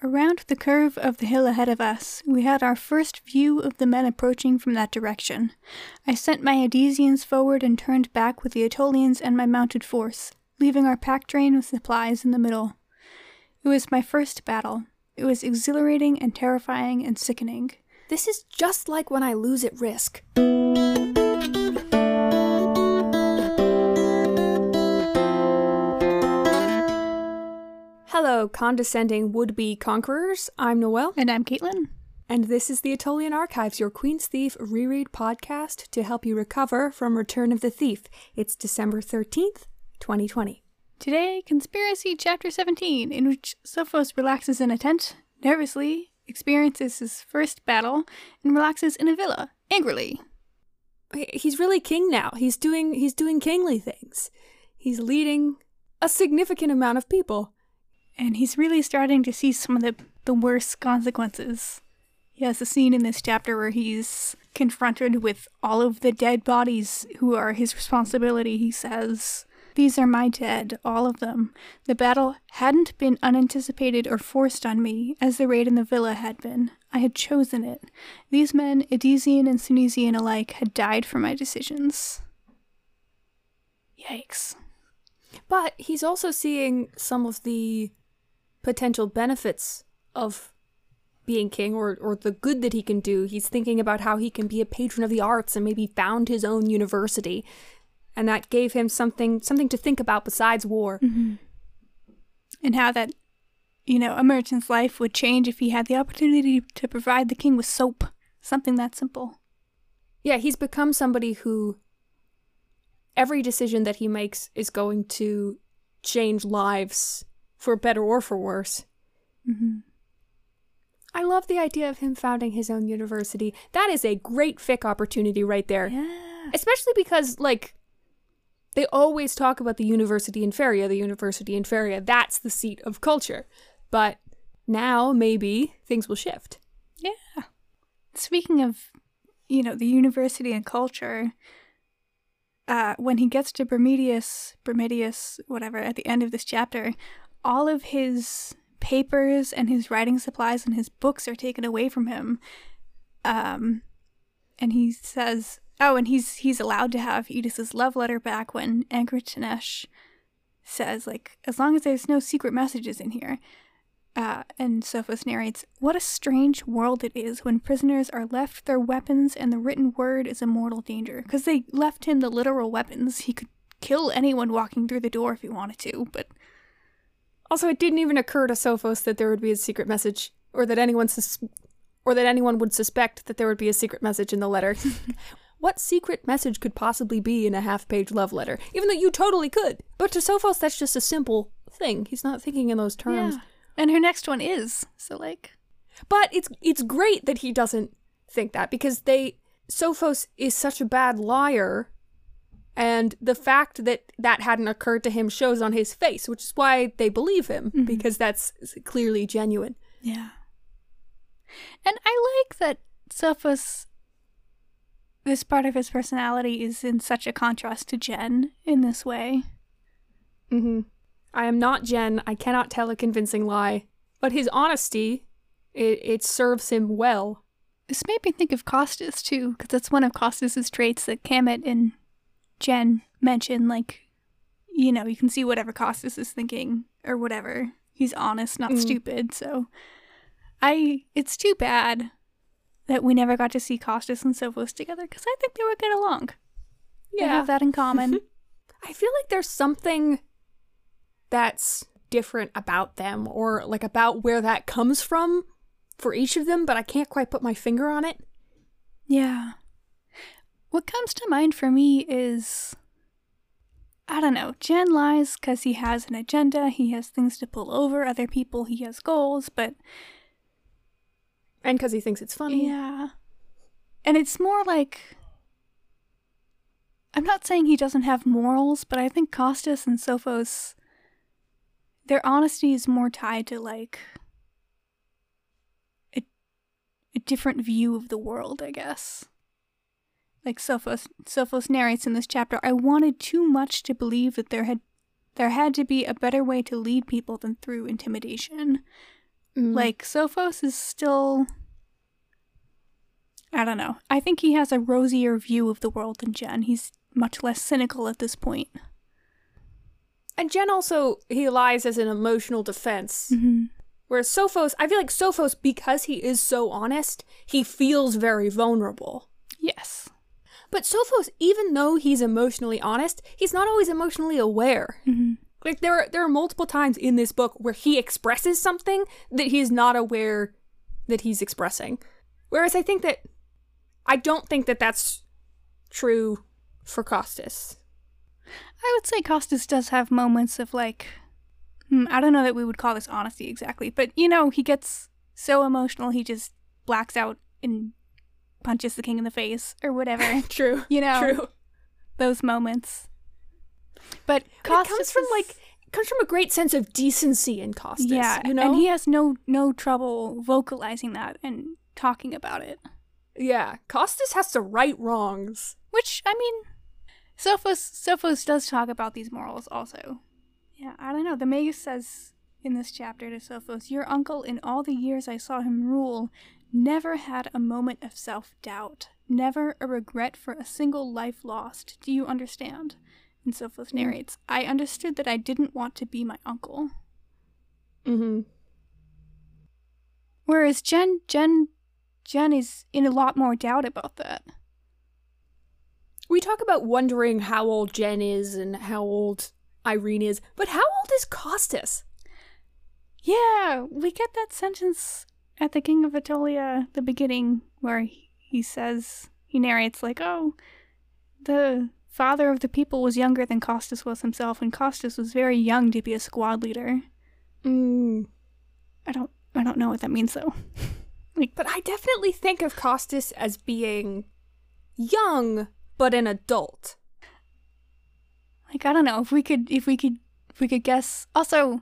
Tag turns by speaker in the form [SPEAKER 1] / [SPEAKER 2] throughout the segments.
[SPEAKER 1] Around the curve of the hill ahead of us, we had our first view of the men approaching from that direction. I sent my Adesians forward and turned back with the Aetolians and my mounted force, leaving our pack train with supplies in the middle. It was my first battle. It was exhilarating and terrifying and sickening.
[SPEAKER 2] This is just like when I lose at Risk. Hello, condescending would-be conquerors. I'm Noelle.
[SPEAKER 1] And I'm Caitlin.
[SPEAKER 2] And this is the Aetolian Archives, your Queen's Thief reread podcast to help you recover from Return of the Thief. It's December 13th, 2020.
[SPEAKER 1] Today, Conspiracy Chapter 17, in which Sophos relaxes in a tent, nervously, experiences his first battle, and relaxes in a villa, angrily.
[SPEAKER 2] He's really king now. He's doing kingly things. He's leading a significant amount of people.
[SPEAKER 1] And he's really starting to see some of the worst consequences. He has a scene in this chapter where he's confronted with all of the dead bodies who are his responsibility. He says, "These are my dead, all of them. The battle hadn't been unanticipated or forced on me, as the raid in the villa had been. I had chosen it. These men, Adesian and Sunisian alike, had died for my decisions." Yikes.
[SPEAKER 2] But he's also seeing some of the potential benefits of being king, or the good that he can do. He's thinking about how he can be a patron of the arts and maybe found his own university. And that gave him something to think about besides war.
[SPEAKER 1] Mm-hmm. And how that, a merchant's life would change if he had the opportunity to provide the king with soap. Something that simple.
[SPEAKER 2] Yeah, he's become somebody who every decision that he makes is going to change lives for better or for worse.
[SPEAKER 1] Mm-hmm.
[SPEAKER 2] I love the idea of him founding his own university. That is a great fic opportunity right there.
[SPEAKER 1] Yeah.
[SPEAKER 2] Especially because, they always talk about the university in Feria. That's the seat of culture. But now, maybe, things will shift.
[SPEAKER 1] Yeah. Speaking of, the university and culture, when he gets to Bermidius, whatever, at the end of this chapter, all of his papers and his writing supplies and his books are taken away from him. And he says, and he's allowed to have Edith's love letter back when Angratanesh says, as long as there's no secret messages in here. And Sophos narrates, "What a strange world it is when prisoners are left their weapons and the written word is a mortal danger." Because they left him the literal weapons. He could kill anyone walking through the door if he wanted to, but...
[SPEAKER 2] Also, it didn't even occur to Sophos that there would be a secret message, or that anyone would suspect that there would be a secret message in the letter. What secret message could possibly be in a half-page love letter? Even though you totally could. But to Sophos, that's just a simple thing. He's not thinking in those terms.
[SPEAKER 1] Yeah. And her next one is,
[SPEAKER 2] But it's great that he doesn't think that, because Sophos is such a bad liar, and the fact that hadn't occurred to him shows on his face, which is why they believe him,
[SPEAKER 1] mm-hmm.
[SPEAKER 2] because that's clearly genuine.
[SPEAKER 1] Yeah. And I like that Sophos, this part of his personality is in such a contrast to Jen in this way.
[SPEAKER 2] Mm-hmm. I am not Jen. I cannot tell a convincing lie. But his honesty, it serves him well.
[SPEAKER 1] This made me think of Costas, too, because that's one of Costas's traits that Kamet and Jen mention. You can see whatever Costas is thinking, or whatever. He's honest, not stupid, so... It's too bad that we never got to see Costas and Sophos together, because I think they would get along.
[SPEAKER 2] Yeah.
[SPEAKER 1] They have that in common.
[SPEAKER 2] I feel like there's something that's different about them, or about where that comes from for each of them, but I can't quite put my finger on it.
[SPEAKER 1] Yeah. What comes to mind for me is, I don't know, Jen lies because he has an agenda, he has things to pull over other people, he has goals, but...
[SPEAKER 2] And because he thinks it's funny.
[SPEAKER 1] Yeah. And it's more I'm not saying he doesn't have morals, but I think Costas and Sophos, their honesty is more tied to a different view of the world, I guess. Sophos narrates in this chapter, "I wanted too much to believe that there had to be a better way to lead people than through intimidation." Like, Sophos is still... I don't know. I think he has a rosier view of the world than Jen. He's much less cynical at this point.
[SPEAKER 2] And Jen also, he lies as an emotional defense. Whereas Sophos, I feel like Sophos, because he is so honest, he feels very vulnerable.
[SPEAKER 1] Yes.
[SPEAKER 2] But Sophos, even though he's emotionally honest, he's not always emotionally aware. Like, there are multiple times in this book where he expresses something that he's not aware that he's expressing. Whereas I don't think that that's true for Costas.
[SPEAKER 1] I would say Costas does have moments of, like, I don't know that we would call this honesty exactly, but, you know, he gets so emotional he just blacks out and punches the king in the face or whatever.
[SPEAKER 2] True.
[SPEAKER 1] You know,
[SPEAKER 2] True.
[SPEAKER 1] Those moments. But Costas
[SPEAKER 2] comes from a great sense of decency in Costas.
[SPEAKER 1] Yeah,
[SPEAKER 2] you know?
[SPEAKER 1] And he has no trouble vocalizing that and talking about it.
[SPEAKER 2] Yeah, Costas has to right wrongs.
[SPEAKER 1] Which, I mean, Sophos does talk about these morals also. Yeah, I don't know. The Magus says in this chapter to Sophos, "Your uncle, in all the years I saw him rule, never had a moment of self-doubt, never a regret for a single life lost. Do you understand?" And Sophos narrates, "I understood that I didn't want to be my uncle." Whereas Jen is in a lot more doubt about that.
[SPEAKER 2] We talk about wondering how old Jen is and how old Irene is, but how old is Costas?
[SPEAKER 1] Yeah, we get that sentence at the King of Aetolia, the beginning, where he narrates, like, oh, the father of the people was younger than Costas was himself, and Costas was very young to be a squad leader. I don't know what that means, though.
[SPEAKER 2] But I definitely think of Costas as being young, but an adult.
[SPEAKER 1] Like, I don't know, if we could guess. Also,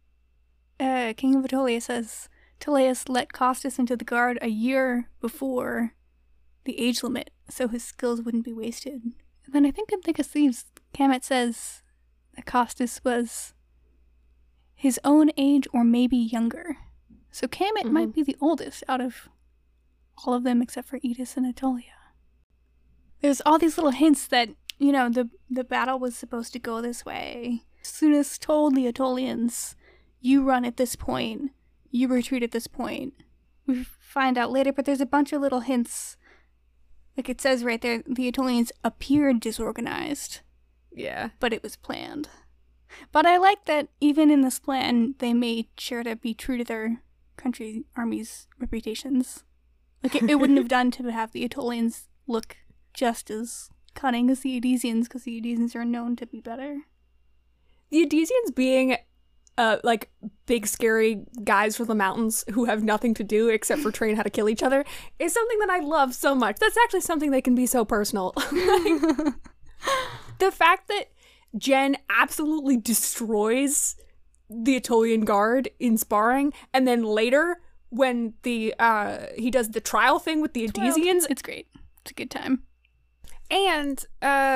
[SPEAKER 1] King of Aetolia says Teleus let Costas into the guard a year before the age limit, so his skills wouldn't be wasted. And then I think in Thick as Thieves, Kamet says that Costas was his own age or maybe younger. So Kamet might be the oldest out of all of them except for Edis and Aetolia. There's all these little hints that, you know, the battle was supposed to go this way. Sunus told the Aetolians, you run at this point, you retreat at this point. We find out later, but there's a bunch of little hints. Like it says right there, the Aetolians appeared disorganized.
[SPEAKER 2] Yeah.
[SPEAKER 1] But it was planned. But I like that even in this plan, they made sure to be true to their country army's reputations. Like it wouldn't have done to have the Aetolians look just as cunning as the Edesians, because the Edesians are known to be better.
[SPEAKER 2] The Edesians being like big scary guys from the mountains who have nothing to do except for train how to kill each other is something that I love so much. That's actually something that can be so personal. Like, the fact that Jen absolutely destroys the Aetolian guard in sparring, and then later when the he does the trial thing with the Edesians,
[SPEAKER 1] it's great. It's a good time.
[SPEAKER 2] And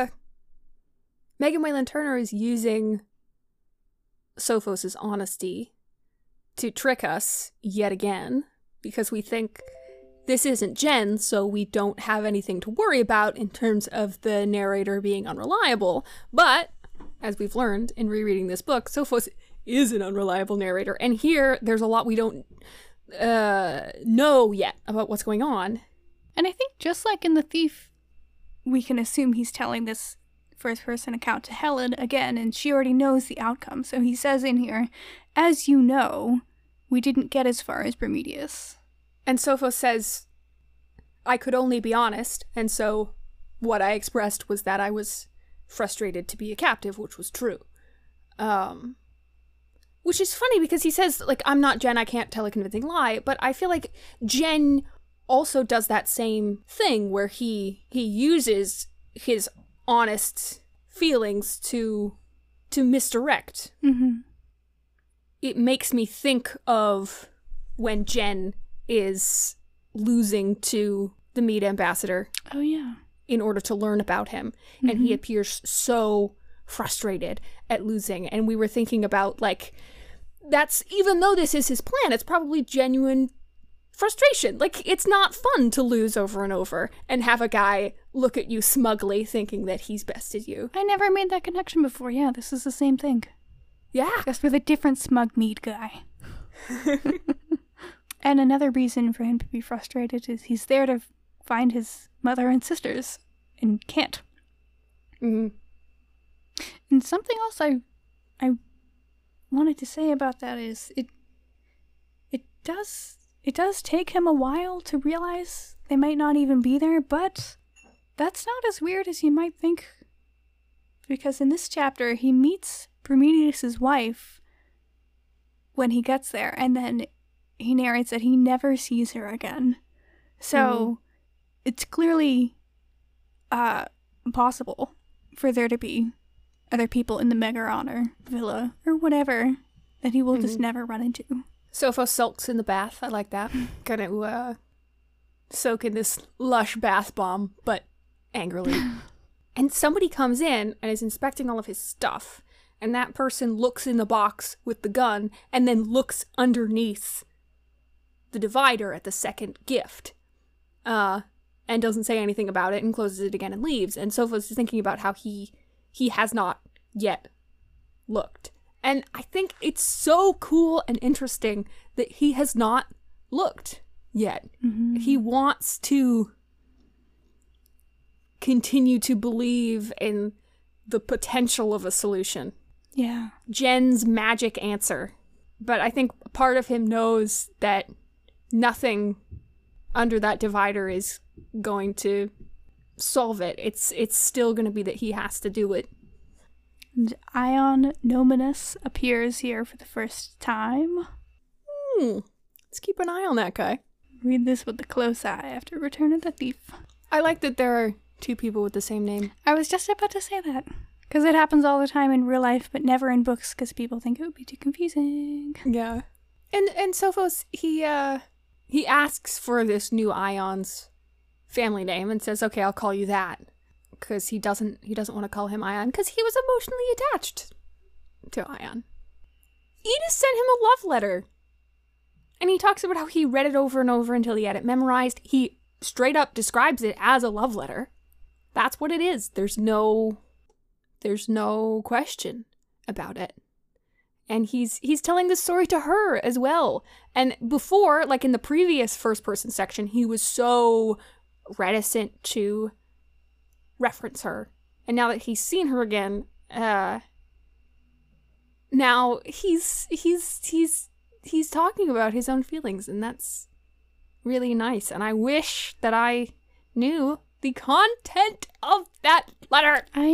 [SPEAKER 2] Megan Wayland Turner is using Sophos' honesty to trick us yet again, because we think this isn't Jen, so we don't have anything to worry about in terms of the narrator being unreliable. But, as we've learned in rereading this book, Sophos is an unreliable narrator, and here there's a lot we don't know yet about what's going on.
[SPEAKER 1] And I think just like in The Thief, we can assume he's telling this first-person account to Helen again, and she already knows the outcome. So he says in here, as you know, we didn't get as far as Bermudius.
[SPEAKER 2] And Sophos says, I could only be honest, and so what I expressed was that I was frustrated to be a captive, which was true. Which is funny because he says, like, I'm not Jen, I can't tell a convincing lie, but I feel like Jen also does that same thing where he uses his honest feelings to misdirect.
[SPEAKER 1] Mm-hmm.
[SPEAKER 2] It makes me think of when Jen is losing to the Mead ambassador.
[SPEAKER 1] Oh, yeah.
[SPEAKER 2] In order to learn about him. Mm-hmm. And he appears so frustrated at losing. And we were thinking about, like, that's, even though this is his plan, it's probably genuine frustration. Like, it's not fun to lose over and over and have a guy look at you smugly thinking that he's bested you.
[SPEAKER 1] I never made that connection before. Yeah, this is the same thing.
[SPEAKER 2] Yeah.
[SPEAKER 1] Just with a different smug meat guy. And another reason for him to be frustrated is he's there to find his mother and sisters and can't.
[SPEAKER 2] Mm-hmm.
[SPEAKER 1] And something else I wanted to say about that is it does take him a while to realize they might not even be there, but that's not as weird as you might think. Because in this chapter, he meets Prometheus' wife when he gets there, and then he narrates that he never sees her again. So it's clearly possible for there to be other people in the Megaron or villa or whatever that he will just never run into.
[SPEAKER 2] Sophos sulks in the bath. I like that. Gonna soak in this lush bath bomb, but angrily. And somebody comes in and is inspecting all of his stuff, and that person looks in the box with the gun and then looks underneath the divider at the second gift, and doesn't say anything about it and closes it again and leaves. And Sophos is thinking about how he has not yet looked. And I think it's so cool and interesting that he has not looked yet. Mm-hmm. He wants to continue to believe in the potential of a solution.
[SPEAKER 1] Yeah.
[SPEAKER 2] Jen's magic answer. But I think part of him knows that nothing under that divider is going to solve it. It's still going to be that he has to do it.
[SPEAKER 1] And Ion Nominus appears here for the first time.
[SPEAKER 2] Let's keep an eye on that guy.
[SPEAKER 1] Read this with a close eye after Return of the Thief.
[SPEAKER 2] I like that there are two people with the same name.
[SPEAKER 1] I was just about to say that. Because it happens all the time in real life, but never in books, because people think it would be too confusing.
[SPEAKER 2] Yeah. And Sophos, he asks for this new Ion's family name and says, okay, I'll call you that. Because he doesn't want to call him Ion, because he was emotionally attached to Ion. Edith sent him a love letter. And he talks about how he read it over and over until he had it memorized. He straight up describes it as a love letter. That's what it is. There's no question about it. And he's telling this story to her as well. And before, like in the previous first person section, he was so reticent to reference her. And now that he's seen her again, now he's talking about his own feelings, and that's really nice. And I wish that I knew the content of that letter.
[SPEAKER 1] I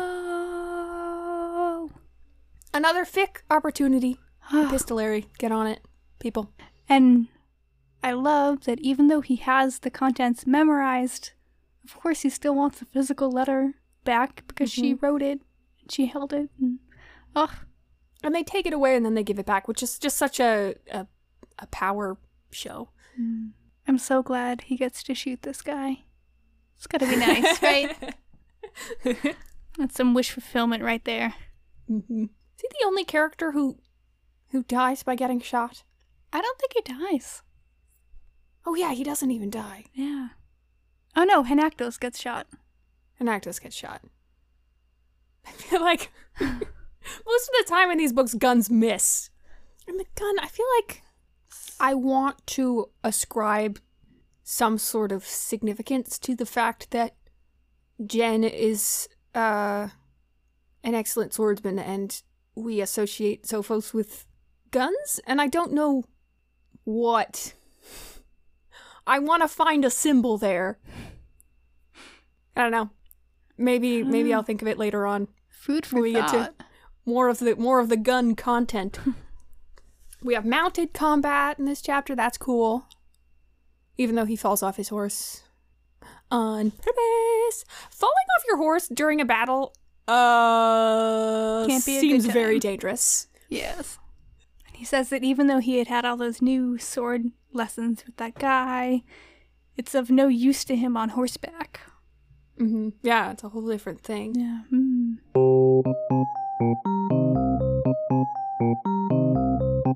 [SPEAKER 1] know.
[SPEAKER 2] Another fic opportunity. Epistolary. Get on it, people.
[SPEAKER 1] And I love that even though he has the contents memorized, of course he still wants the physical letter back because she wrote it and she held it. And
[SPEAKER 2] they take it away and then they give it back, which is just such a power show.
[SPEAKER 1] I'm so glad he gets to shoot this guy. It's gotta be nice, right? That's some wish fulfillment right there.
[SPEAKER 2] Mm-hmm. Is he the only character who dies by getting shot?
[SPEAKER 1] I don't think he dies.
[SPEAKER 2] Oh yeah, he doesn't even die.
[SPEAKER 1] Yeah. Oh no, Henactos gets shot.
[SPEAKER 2] Henactos gets shot. I feel like most of the time in these books, guns miss. And the gun, I feel like I want to ascribe some sort of significance to the fact that Jen is an excellent swordsman and we associate Sophos with guns, and I don't know what. I want to find a symbol there. I don't know. Maybe I'll think of it later on.
[SPEAKER 1] Food for
[SPEAKER 2] when we
[SPEAKER 1] thought.
[SPEAKER 2] Get to more of the gun content. We have mounted combat in this chapter. That's cool. Even though he falls off his horse on purpose. Falling off your horse during a battle
[SPEAKER 1] can't be a
[SPEAKER 2] seems
[SPEAKER 1] good time.
[SPEAKER 2] very dangerous.
[SPEAKER 1] Yes. And he says that even though he had all those new sword lessons with that guy, it's of no use to him on horseback.
[SPEAKER 2] Mm-hmm. Yeah, it's a whole different thing.
[SPEAKER 1] Yeah.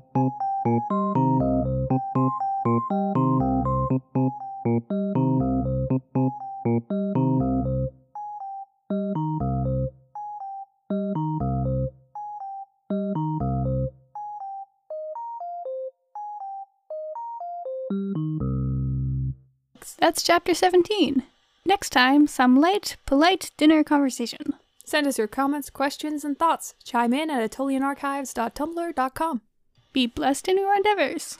[SPEAKER 1] That's chapter 17. Next time, some light, polite dinner conversation.
[SPEAKER 2] Send us your comments, questions, and thoughts. Chime in at AtolianArchives.tumblr.com.
[SPEAKER 1] Be blessed in your endeavors.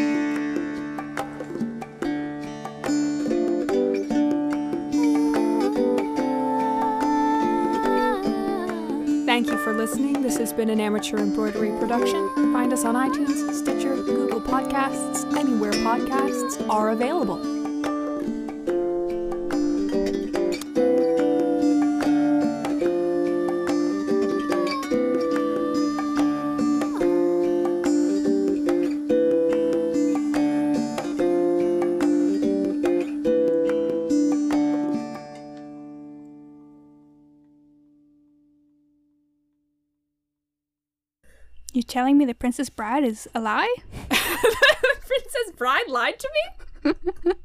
[SPEAKER 2] Thank you for listening. This has been an amateur embroidery production. Find us on iTunes, Stitcher, Google Podcasts, anywhere podcasts are available.
[SPEAKER 1] You telling me the Princess Bride is a lie?
[SPEAKER 2] The Princess Bride lied to me?